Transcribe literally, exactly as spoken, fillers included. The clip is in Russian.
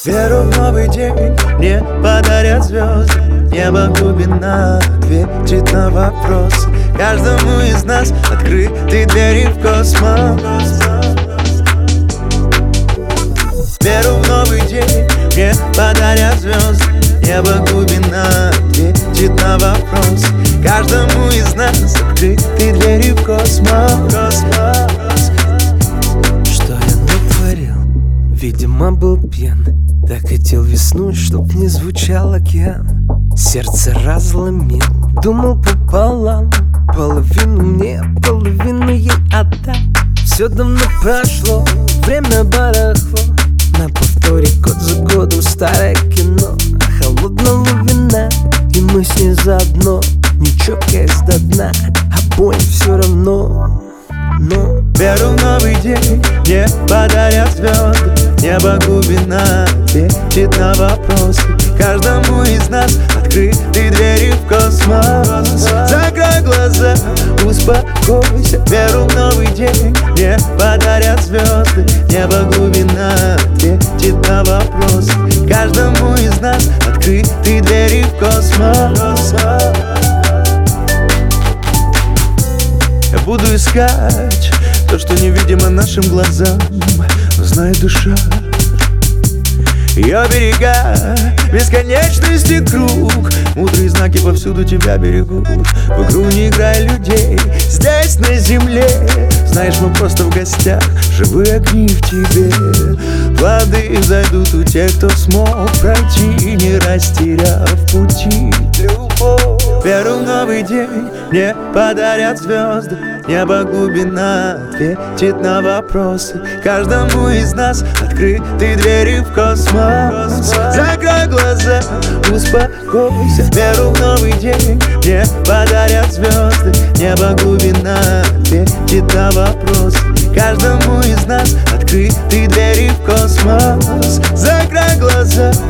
Веру в новый день мне подарят звезды. Небо глубина ответит на вопрос. Каждому из нас открыты двери в космос. Веру в новый день мне подарят звезды. Небо глубина ответит на вопрос. Каждому из нас открыты двери в космос. Что я натворил? Видимо, был пьян. Так хотел весну, чтоб не звучал океан. Сердце разломил, думал пополам. Половину мне, половину ей отдам. Все давно прошло, время барахло. На повторе год за годом старое кино. Холодного вина, и мы с ней заодно. Не чокаясь до дна, обоим все равно. Но веру в новый день мне подарят звезды. Небо глубина ответит на вопросы. Каждому из нас открыты двери в космос. Закрой глаза, успокойся. Веру в новый день мне подарят звезды. Небо глубина ответит на вопросы. Каждому из нас открыты двери в космос. Я буду искать то, что невидимо нашим глазам, но знает душа. Ее берега, бесконечности круг. Мудрые знаки повсюду тебя берегут. В игру не играй людей здесь на земле. Знаешь, мы просто в гостях, живые огни в тебе. Плоды взойдут у тех, кто смог пройти, не растеряв пути. Любовь. Веру в новый день мне подарят звезды. Небо глубина ответит на вопросы. Каждому из нас открыты двери в космос. Закрой глаза, успокойся. Веру в новый день мне подарят звезды. Небо глубина ответит на вопросы. Каждому из нас открыты двери в космос. Закрой глаза,